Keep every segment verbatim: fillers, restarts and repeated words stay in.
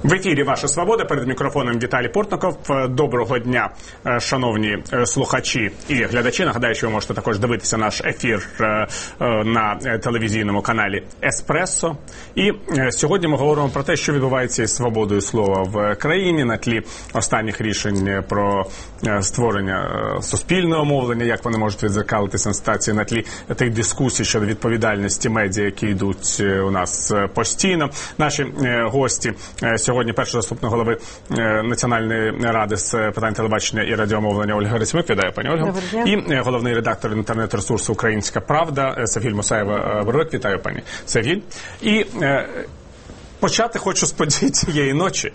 В ефірі «Ваша Свобода», перед мікрофоном Віталій Портников. Доброго дня, шановні слухачі і глядачі. Нагадаю, що ви можете також дивитися наш ефір на телевізійному каналі «Еспресо». І сьогодні ми говоримо про те, що відбувається із свободою слова в країні на тлі останніх рішень про створення суспільного мовлення, як вони можуть відзеркалитися на ситуації, на тлі тих дискусій щодо відповідальності медіа, які йдуть у нас постійно. Наші гості сьогодні перший заступник голови Національної ради з питань телебачення і радіомовлення Ольга Герасим'юк. Вітаю, пані Ольго. І головний редактор інтернет-ресурсу «Українська правда» Севгіль Мусаєва-Боровик. Вітаю, пані Севгіль. І почати хочу з подій цієї ночі,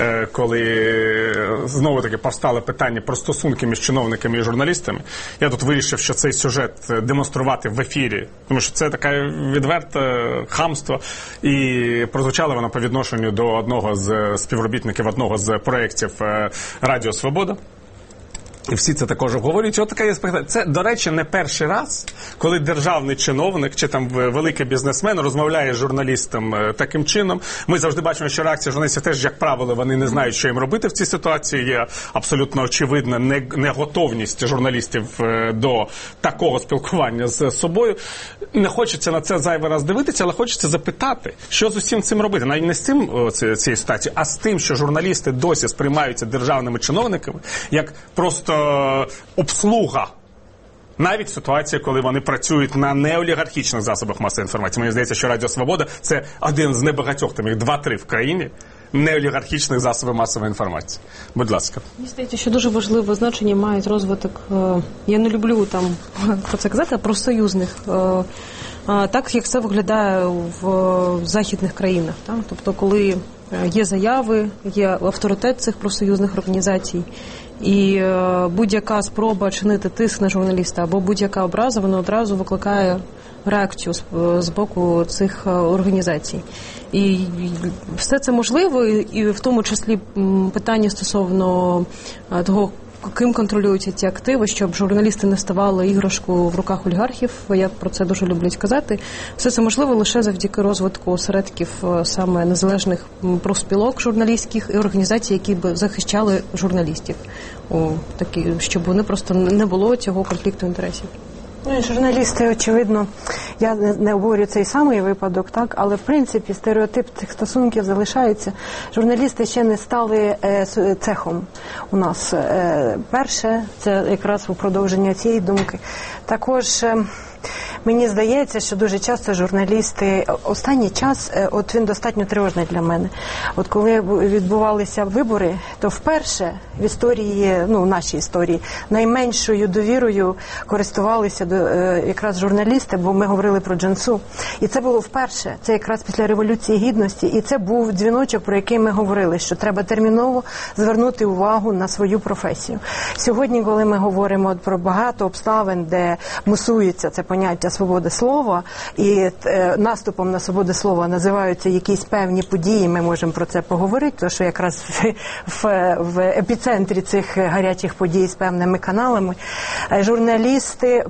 коли знову-таки повстали питання про стосунки між чиновниками і журналістами. Я тут вирішив, що цей сюжет демонструвати в ефірі, тому що це таке відверте хамство, і прозвучало воно по відношенню до одного з співробітників одного з проєктів «Радіо Свобода». І всі це також обговорюють. От така є спектакль. Це, до речі, не перший раз, коли державний чиновник чи там великий бізнесмен розмовляє з журналістом таким чином. Ми завжди бачимо, що реакція журналістів теж, як правило, вони не знають, що їм робити в цій ситуації. Є абсолютно очевидна неготовність журналістів до такого спілкування з собою. Не хочеться на це зайвий раз дивитися, але хочеться запитати, що з усім цим робити. Навіть не з цим цією ситуацією, а з тим, що журналісти досі сприймаються державними чиновниками, як просто обслуга. Навіть ситуація, коли вони працюють на неолігархічних засобах масової інформації. Мені здається, що Радіо Свобода – це один з небагатьох, там їх два-три в країні, неолігархічних засобів масової інформації. Будь ласка. Мені здається, що дуже важливе значення мають розвиток, я не люблю там про це казати, профсоюзних, так як це виглядає в західних країнах. Так? Тобто, коли є заяви, є авторитет цих профсоюзних організацій, і будь-яка спроба чинити тиск на журналіста або будь-яка образа, вона одразу викликає реакцію з боку цих організацій. І все це можливо, і в тому числі питання стосовно того, ким контролюються ці активи, щоб журналісти не ставали іграшкою в руках олігархів, я про це дуже люблю казати. Все це можливо лише завдяки розвитку осередків саме незалежних профспілок журналістських і організацій, які б захищали журналістів, О, такі, щоб вони просто не було цього конфлікту інтересів. Ну, журналісти, очевидно, я не обговорю цей самий випадок, так, але в принципі стереотип цих стосунків залишається. Журналісти ще не стали е, цехом у нас. Е, перше, це якраз у продовження цієї думки. Також е, мені здається, що дуже часто журналісти, останній час, от він достатньо тривожний для мене. От коли відбувалися вибори, то вперше в історії, ну в нашій історії, найменшою довірою користувалися до, якраз журналісти, бо ми говорили про Джансу. І це було вперше, це якраз після Революції Гідності, і це був дзвіночок, про який ми говорили, що треба терміново звернути увагу на свою професію. Сьогодні, коли ми говоримо про багато обставин, де мусується це поняття свободи слова, і е, наступом на свободу слова називаються якісь певні події, ми можемо про це поговорити, тому що якраз в, в, в епіцентрі цих гарячих подій з певними каналами журналісти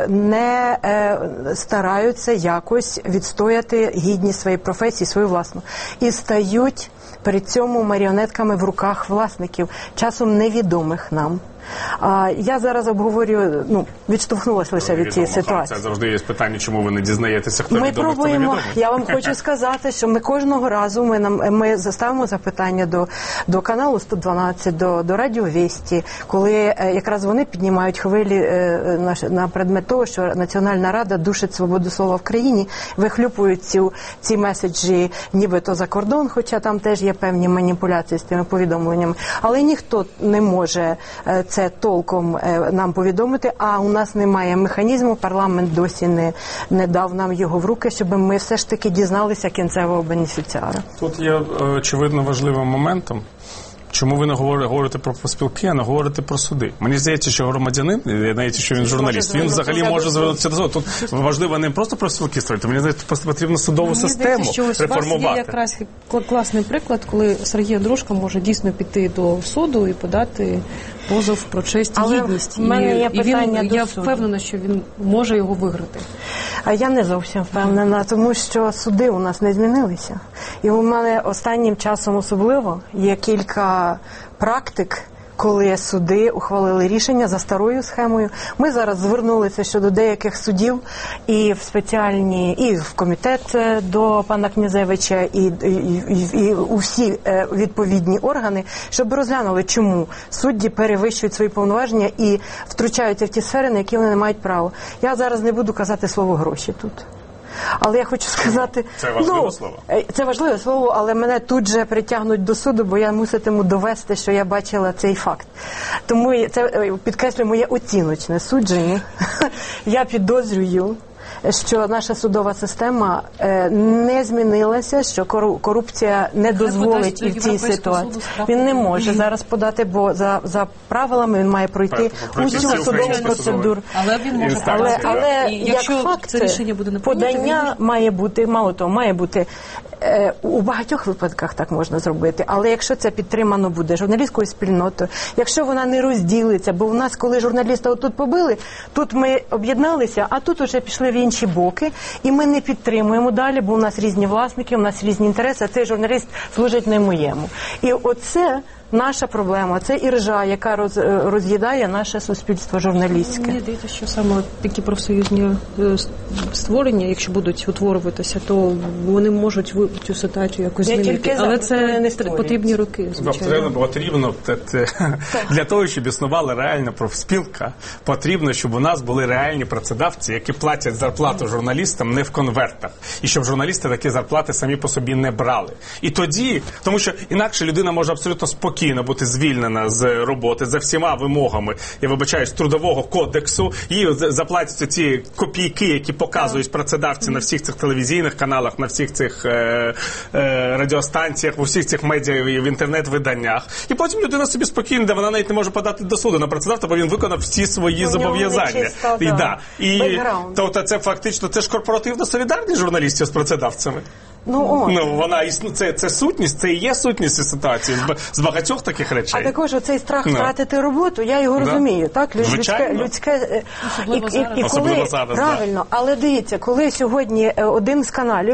не е, стараються якось відстояти гідність своєї професії, свою власну, і стають при цьому маріонетками в руках власників, часом невідомих нам. А я зараз обговорюю, ну, відштовхнулася лише від цієї ситуації. Це завжди є питання, чому ви не дізнаєтеся, хто відомий, хто невідомий. Ми пробуємо, я вам хочу сказати, що ми кожного разу, ми, нам, ми заставимо запитання до, до каналу сто дванадцять, до, до Радіо Вісті, коли е, якраз вони піднімають хвилі е, на, на предмет того, що Національна Рада душить свободу слова в країні, вихлюпують ці, ці меседжі нібито за кордон, хоча там теж є певні маніпуляції з тими повідомленнями, але ніхто не може е, це толком е, нам повідомити, а у нас немає механізму, парламент досі не, не дав нам його в руки, щоб ми все ж таки дізналися кінцевого бенефіціара. Тут є, очевидно, важливим моментом. Чому ви не говорите про профспілки, а не говорите про суди? Мені здається, що громадянин, здається, що він журналіст, він взагалі може звернутися до суду. Тут важливо не просто профспілки створити, мені здається, просто потрібно судову мені систему здається, реформувати. У вас є якраз класний приклад, коли Сергій Андрушко може дійсно піти до суду і подати позов про честь і гідність. В мене є і він, питання я до суду. впевнена, що він може його виграти. А я не зовсім впевнена, тому що суди у нас не змінилися. І у мене останнім часом особливо є кілька практик, коли суди ухвалили рішення за старою схемою. Ми зараз звернулися щодо деяких судів і в спеціальні, і в комітет до пана Князевича, і, і, і, і у всі відповідні органи, щоб розглянули, чому судді перевищують свої повноваження і втручаються в ті сфери, на які вони не мають права. Я зараз не буду казати слово «гроші» тут. Але я хочу сказати... Це важливе ну, слово. Це важливе слово, але мене тут же притягнуть до суду, бо я муситиму довести, що я бачила цей факт. Тому це, підкреслюю, моє оціночне судження. Я підозрюю, що наша судова система не змінилася, що корупція не дозволить і в цій ситуації. Він не може зараз подати, бо за, за правилами він має пройти усю судову процедуру. Але він може але, але і як факт, це рішення буде не подання має бути, мало того, має бути е, у багатьох випадках так можна зробити, але якщо це підтримано буде журналістською спільнотою, якщо вона не розділиться, бо в нас, коли журналіста отут побили, тут ми об'єдналися, а тут уже пішли в інші боки, і ми не підтримуємо далі, бо у нас різні власники, у нас різні інтереси, а цей журналіст служить не моєму. І оце наша проблема, це іржа, яка роз, роз'їдає наше суспільство журналістське. Мені здається, що саме такі профсоюзні створення, якщо будуть утворюватися, то вони можуть цю ситуацію якось Я змінити. Але це не потрібні роки, звичайно. Потрібно, для того, щоб існувала реальна профспілка, потрібно, щоб у нас були реальні працедавці, які платять зарплату журналістам не в конвертах. І щоб журналісти такі зарплати самі по собі не брали. І тоді, тому що інакше людина може абсолютно спокійно бути звільнена з роботи за всіма вимогами, я вибачаюсь, трудового кодексу, їй заплатяться ці копійки, які показують працедавці на всіх цих телевізійних каналах, на всіх цих е, е, радіостанціях, у всіх цих медіа і в інтернет-виданнях. І потім людина собі спокійно, де вона навіть не може подати до суду на працедавця, бо він виконав всі свої зобов'язання. І, да. І тобто це фактично, це ж корпоративна солідарність журналістів з працедавцями. Ну, ну вона існу, це, це сутність, це і є сутність ситуації з, з багатьох таких речей. А також оцей страх no. втратити роботу, я його да. розумію, так? Людське, людське і, і, і коли зараз, правильно, да. але дивіться, коли сьогодні один з каналів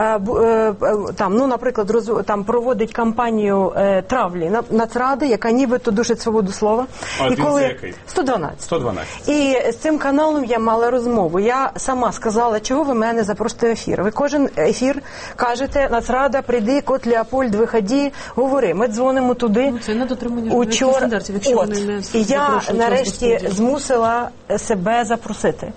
там, ну, наприклад, роз, там проводить кампанію травлі на Нацради, яка нібито душить свободу слова. А і коли який? сто дванадцять. сто дванадцять. І з цим каналом я мала розмову. Я сама сказала, чого ви мене запросите в ефір. Ви кожен ефір кажете, Нацрада, прийди, кот Леопольд, виходи, говори. Ми дзвонимо туди. Ну, це не дотримання учора... стандартів, якщо От. вони не І я нарешті змусила себе запросити.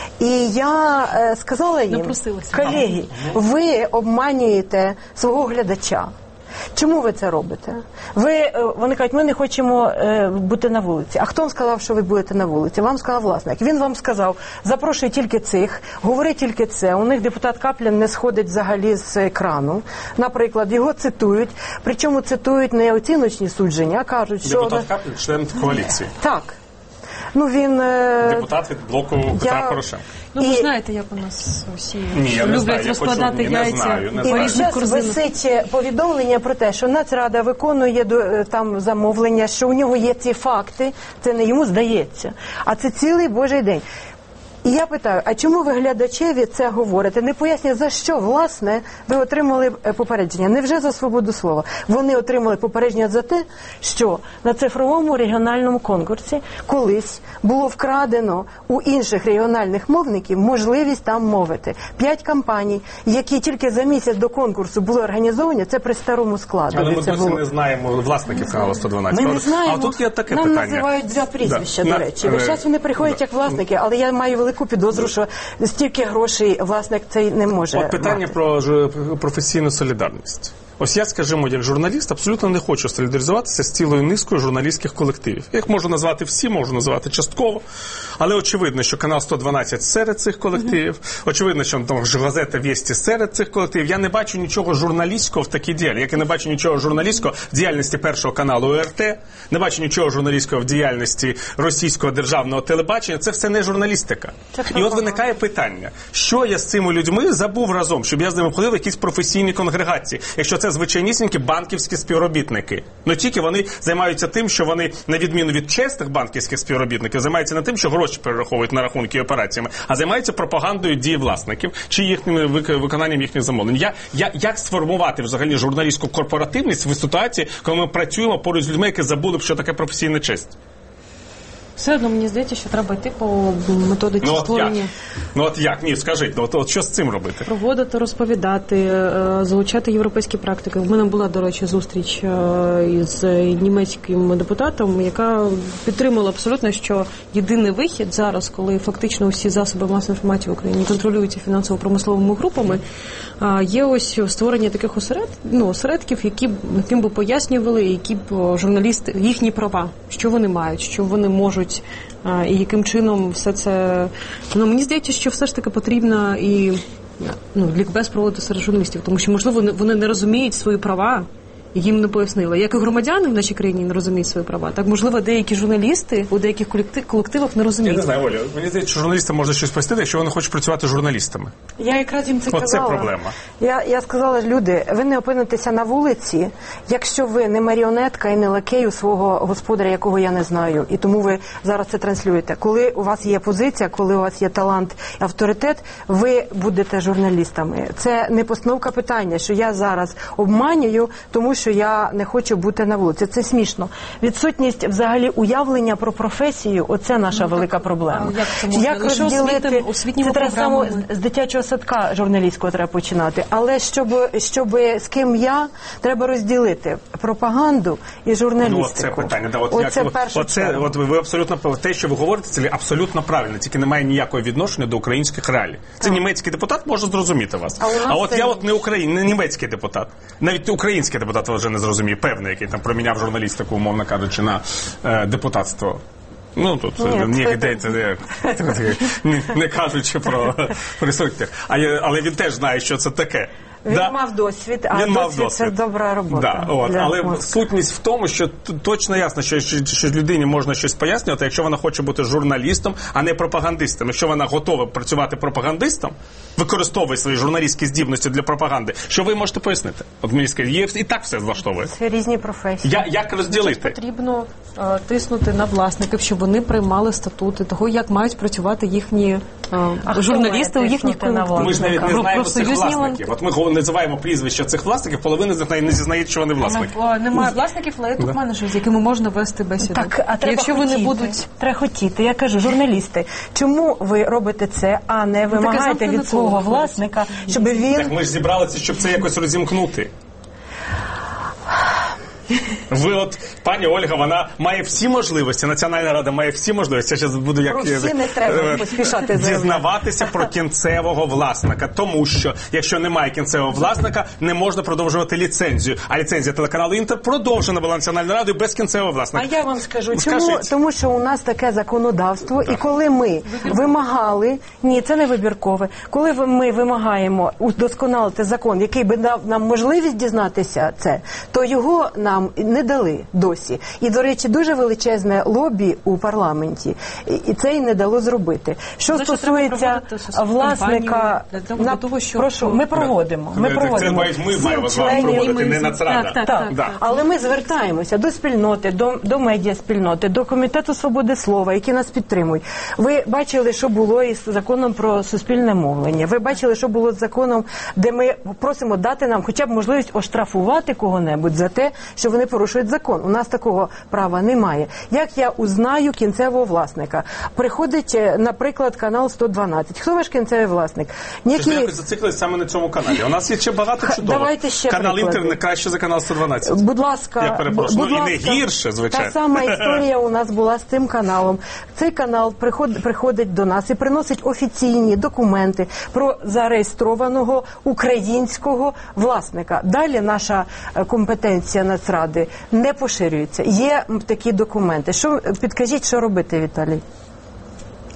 І я е, сказала їм, колеги, ви обманюєте свого глядача. Чому ви це робите? Ви, вони кажуть, ми не хочемо е, бути на вулиці. А хто вам сказав, що ви будете на вулиці? Вам сказав власник. Він вам сказав, запрошуй тільки цих, говори тільки це. У них депутат Каплін не сходить взагалі з екрану. Наприклад, його цитують. Причому цитують не оціночні судження, а кажуть, що... Депутат Каплін – член коаліції. Так. Ну, він... Е... Депутат від блоку Петра Я... Порошенка. Ну, ви і... знаєте, як у нас всі Ні, люблять знаю, розкладати почув, яйця. Не знаю, не і знаю. весь час висить повідомлення про те, що Нацрада виконує там замовлення, що у нього є ці факти, це не йому здається, а це цілий Божий день. І я питаю, а чому ви глядачеві це говорите? Не пояснює, за що, власне, ви отримали попередження? Невже за свободу слова? Вони отримали попередження за те, що на цифровому регіональному конкурсі колись було вкрадено у інших регіональних мовників можливість там мовити. П'ять компаній, які тільки за місяць до конкурсу були організовані, це при старому складу. Але ми це досі було. не знаємо власників каналу сто дванадцять. Ми не знаємо. А тут є таке Нам питання. називають два прізвища, да. до речі. Весь час вони приходять да. як власники, але я маю велику підозру, що стільки грошей власник цей не може. От питання мати. про професійну солідарність. Ось я, скажімо, як журналіст, абсолютно не хочу солідаризуватися з цілою низкою журналістських колективів. Я їх можу назвати всі, можу назвати частково, але очевидно, що канал сто дванадцять серед цих колективів, mm-hmm. очевидно, що там газета «Вєсті» серед цих колективів. Я не бачу нічого журналістського в такій діяльності, як я не бачу нічого журналістського в діяльності Першого каналу ОРТ, не бачу нічого журналістського в діяльності російського державного телебачення. Це все не журналістика. Це І от виникає питання, що я з цими людьми забув разом, щоб я з ними ходив в якісь професійні конгрегації. Якщо це це звичайнісінькі банківські співробітники. Ну тільки вони займаються тим, що вони, на відміну від чесних банківських співробітників, займаються не тим, що гроші перераховують на рахунки і операціями, а займаються пропагандою дії власників чи їхнім виконанням їхніх замовлень. Я, я, як сформувати взагалі журналістську корпоративність в ситуації, коли ми працюємо поруч з людьми, які забули, що таке професійна честь? Все одно мені здається, що треба йти по методиці ну, створення. Як? Ну от як? Ні, скажіть, ну, от, от що з цим робити? Проводити, розповідати, залучати європейські практики. У мене була, до речі, зустріч із німецьким депутатом, яка підтримала абсолютно, що єдиний вихід зараз, коли фактично усі засоби масової інформації в Україні контролюються фінансово-промисловими групами, є ось створення таких осеред, ну, осередків, які, яким би пояснювали, які б журналісти, їхні права, що вони мають, що вони можуть і яким чином все це... Ну, мені здається, що все ж таки потрібно і ну, лікбез проводити серед журналістів, тому що, можливо, вони не розуміють свої права, їм не пояснили. Як і громадяни в нашій країні не розуміють свої права, так, можливо, деякі журналісти у деяких колективах не розуміють. Я не знаю, Оля, мені здається, що журналістам можна щось пояснити, якщо вони хочуть працювати журналістами. Я якраз їм це Оце казала. проблема. Я, я сказала, люди, ви не опинитеся на вулиці, якщо ви не маріонетка і не лакей у свого господаря, якого я не знаю. І тому ви зараз це транслюєте. Коли у вас є позиція, коли у вас є талант і авторитет, ви будете журналістами. Це не постановка питання, що я зараз обманюю, тому що я не хочу бути на вулиці. Це смішно. Відсутність взагалі уявлення про професію – оце наша ну, велика проблема. Як, це можна? як розділити? Освітніми це треба само з дитячого садка журналістського треба починати. Але щоб, щоб з ким я, треба розділити пропаганду і журналістику. Ну, це питання. Да, от, оце як, перше. Оце, от ви, ви абсолютно, те, що ви говорите, це абсолютно правильно, тільки немає ніякого відношення до українських реалій. Це так. Німецький депутат може зрозуміти вас. А, а от це... я от не україн, не німецький депутат. Навіть український депутат вже не зрозуміє, певний, який там проміняв журналістику, умовно кажучи, на е, депутатство. Ну, тут ні, йдеться, не, не, не кажучи про присутніх. Але він теж знає, що це таке. Він да. мав досвід, а він досвід, досвід це добра робота. Да, от, але мозку. Сутність в тому, що точно ясно, що, що, що людині можна щось пояснювати, якщо вона хоче бути журналістом, а не пропагандистом. Якщо вона готова працювати пропагандистом, використовує свої журналістські здібності для пропаганди, що ви можете пояснити? От мені скажуть, є і так все влаштовує. Це різні професії. Я, як розділити? Значить, потрібно е, тиснути на власників, щоб вони приймали статути того, як мають працювати їхні е, журналісти у їхніх колективах. Ми ж навіть не знаємо цих власників. От ми називаємо прізвища цих власників, половина з них не зізнають, що вони власники. Немає власників, але є топ-менеджерів, з якими можна вести бесіду. Так, а треба якщо хотіти. Вони будуть... Треба хотіти. Я кажу, журналісти, чому ви робите це, а не вимагаєте від свого власника, щоб він... Так ми ж зібралися, щоб це якось розімкнути. Ви от, пані Ольга, вона має всі можливості, Національна рада має всі можливості. Я зараз буду як... Про всі не треба поспішати дізнаватися про кінцевого власника. Тому що, якщо немає кінцевого власника, не можна продовжувати ліцензію. А ліцензія телеканалу «Інтер» продовжена була Національною радою без кінцевого власника. А я вам скажу, чому? Тому що у нас таке законодавство, так. І коли ми вимагали... Ні, це не вибіркове. Коли ми вимагаємо удосконалити закон, який би дав нам можливість дізнатися це, то його нам не дали досі. І, до речі, дуже величезне лобі у парламенті. І це й не дало зробити. Що Значить, стосується власника... На... Того, що... Прошу, ми проводимо. Ми проводимо. Це ми маємо з вами проводити, не Нацрада. Так, так, так, так. Але ми звертаємося до спільноти, до, до медіаспільноти, до Комітету свободи слова, які нас підтримують. Ви бачили, що було із законом про суспільне мовлення. Ви бачили, що було з законом, де ми просимо дати нам хоча б можливість оштрафувати кого-небудь за те, що вони порушують закон. У нас такого права немає. Як я узнаю кінцевого власника? Приходить, наприклад, канал сто дванадцять. Хто ваш кінцевий власник? Ніякі... Ми якось зациклились саме на цьому каналі. У нас є ще багато чудових. Давайте ще канал приклади. «Інтер» не краще за канал сто дванадцять. Будь ласка. Я перепрошую. Будь ну, ласка, і не гірше, звичайно. Та сама історія у нас була з цим каналом. Цей канал приход... приходить до нас і приносить офіційні документи про зареєстрованого українського власника. Далі наша компетенція Нацради не поширюється. Є такі документи. Що, підкажіть, що робити, Віталій?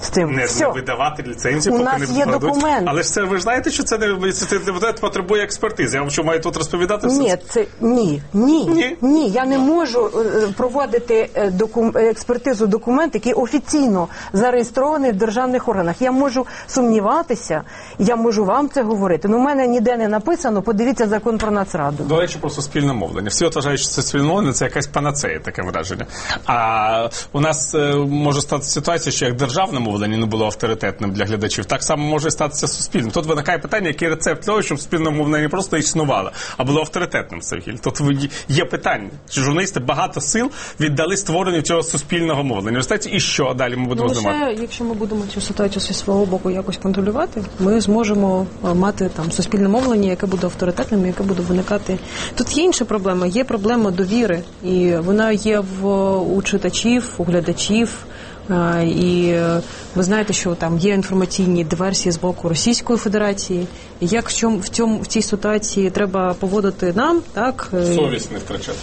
з тим. Не, Все. не видавати ліцензію, У поки нас не є покладуть. документ. Але ж це, ви ж знаєте, що це не це, це, це потребує експертизи. Я вам що, маю тут розповідати все? Ні, це ні, ні, Ні? ні. Я не можу е, проводити е, докум, е, експертизу документ, який офіційно зареєстрований в державних органах. Я можу сумніватися, я можу вам це говорити. Ну, в мене ніде не написано, подивіться закон про Нацраду. До речі, про суспільне мовлення. Всі от вважають, що це суспільне мовлення – це якась панацея, таке враження. А у нас е, може стати ситуація, що як державне мовлення не було авторитетним для глядачів, так само може статися суспільним. Тут виникає питання, який рецепт того, щоб суспільне мовлення не просто існувало, а було авторитетним, Сергій. Тут є питання, що журналісти багато сил віддали створенню цього суспільного мовлення. В результаті і що далі ми будемо Ну, знімати? лише якщо ми будемо цю ситуацію зі свого боку якось контролювати, ми зможемо е, мати там суспільне мовлення, яке буде авторитетним, яке буде виникати. Тут є інша проблема, є проблема довіри, і вона є в у читачів, у глядачів. А, і е, ви знаєте, що там є інформаційні диверсії з боку Російської Федерації. І як в цьому в цьому в цій ситуації треба поводити нам, так е, Совість не втрачати.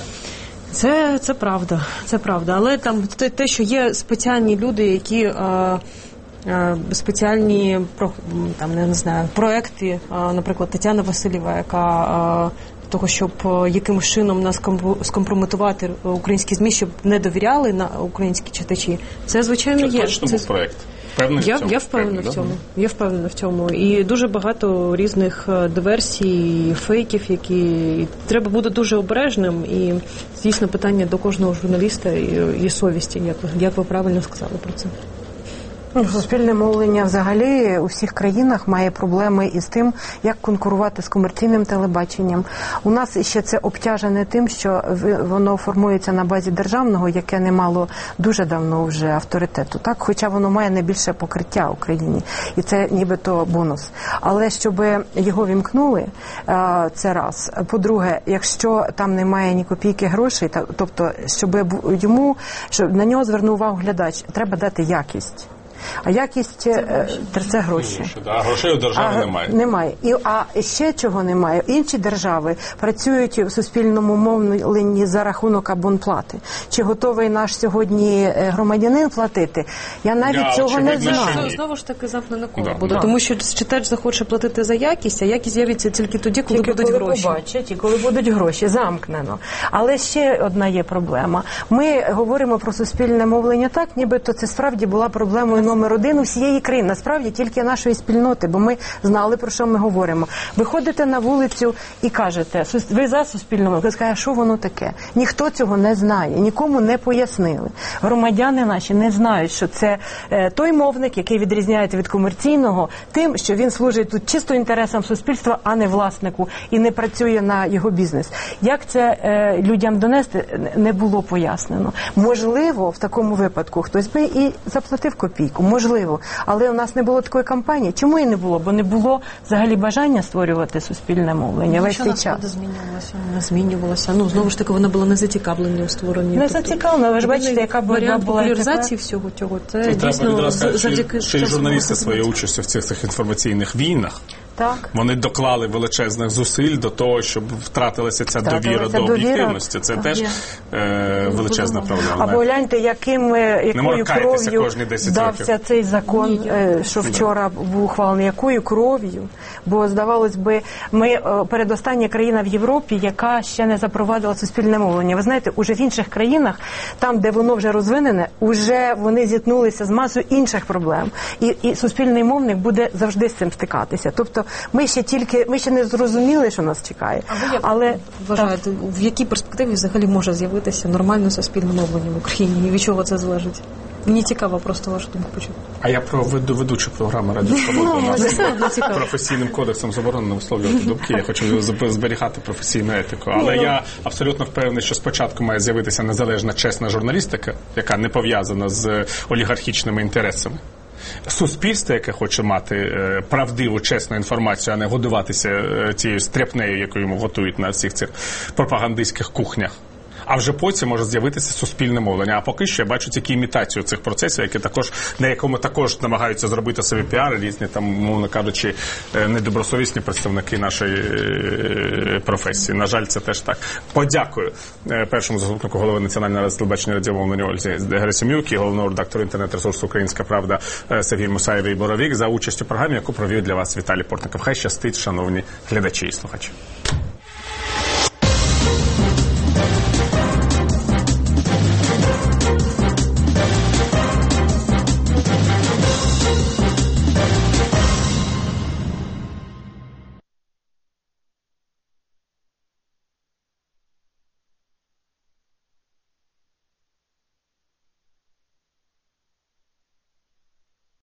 Це, це правда, це правда. Але там те, те що є спеціальні люди, які е, е, спеціальні про там не, не знаю проекти, е, наприклад, Тетяна Васильєва, яка е, того, щоб е, якимось чином нас скомпрометувати українські ЗМІ, щоб не довіряли на українські читачі. Це звичайно Це є. точно це... був проект. Впевнений Я, в цьому? я впевнена в цьому. Я впевнена в цьому. І дуже багато різних диверсій, фейків, які і треба бути дуже обережним. І, звісно, питання до кожного журналіста і, і совісті, як, як ви правильно сказали про це. Суспільне мовлення взагалі у всіх країнах має проблеми із тим, як конкурувати з комерційним телебаченням. У нас ще це обтяжене тим, що воно формується на базі державного, яке не мало дуже давно вже авторитету. Так, хоча воно має найбільше покриття в Україні, і це нібито бонус. Але щоб його вімкнули, це раз. По-друге, якщо там немає ні копійки грошей, тобто, щоб йому, щоб на нього звернув увагу глядач, треба дати якість. А якість це гроші. Це гроші. А грошей у держави а, немає. Немає. І, а ще чого немає. Інші держави працюють в суспільному мовленні за рахунок абонплати. Чи готовий наш сьогодні громадянин платити? Я навіть Я, цього не знаю. Знову, знову ж таки замкнене коло Да. буде. Да. Тому що читач захоче платити за якість, а якість з'явиться тільки тоді, коли Тільки будуть коли гроші. побачать і коли будуть гроші, замкнено. Але ще одна є проблема. Ми говоримо про суспільне мовлення так, нібито це справді була проблемою номер один у всієї країни. Насправді тільки нашої спільноти, бо ми знали, про що ми говоримо. Ви ходите на вулицю і кажете, ви за суспільне мовлення. Ви скажете, що воно таке? Ніхто цього не знає, нікому не пояснили. Громадяни наші не знають, що це е, той мовник, який відрізняється від комерційного тим, що він служить тут чисто інтересам суспільства, а не власнику, і не працює на його бізнес. Як це е, людям донести, не було пояснено. Можливо, в такому випадку хтось би і заплатив копійку, можливо, але у нас не було такої кампанії. Чому і не було? Бо не було взагалі бажання створювати суспільне мовлення весь цей час. Змінювалася, не змінювалася. Ну, знову ж таки, вона була не зацікавлена у створенні. Не зацікавлена, ви ж бачите, яка була варіант була популяризації всього цього. Це Тут дійсно треба сказати, завдяки що і журналісти своєю участю в цих, цих інформаційних війнах. Так. Вони доклали величезних зусиль до того, щоб втратилася ця Втратилася довіра до довіра. об'єктивності. Це Так. теж е, величезна проблема. Або гляньте, яким, якою кров'ю кожні десять дався років. цей закон, Ні, е, що вчора був ухвалений, якою кров'ю. Бо, здавалось би, ми е, передостання країна в Європі, яка ще не запровадила суспільне мовлення. Ви знаєте, уже в інших країнах, там, де воно вже розвинене, уже вони зіткнулися з масою інших проблем. І, і суспільний мовник буде завжди з цим стикатися. Тобто ми ще тільки, ми ще не зрозуміли, що нас чекає. А ви як Але вважаєте, в якій перспективі взагалі може з'явитися нормальне суспільне мовлення в Україні? І від чого це залежить? Мені цікаво просто вашу думку почути. А я про веду, ведучу програму «Радіо Свобода». У нас все одно цікаво. професійним кодексом заборонено висловлювати думки. Я хочу зберігати професійну етику. Але я абсолютно впевнений, що спочатку має з'явитися незалежна, чесна журналістика, яка не пов'язана з олігархічними інтересами. Суспільство, яке хоче мати е, правдиву, чесну інформацію, а не годуватися е, цією стряпнею, яку йому готують на всіх цих пропагандистських кухнях. а вже потім може з'явитися суспільне мовлення. А поки що я бачу тільки імітацію цих процесів, які також, на якому також намагаються зробити собі піар, різні там, мовно кажучи, недобросовісні представники нашої професії. На жаль, це теж так. Подякую першому заступнику голови Національної ради телебачення і радіомовлення Ользі Герасим'юк і головному редактору інтернет-ресурсу «Українська правда» Сергію Мусаєві Боровік за участь у програмі, яку провів для вас Віталій Портников. Хай щастить, шановні глядачі і слухачі.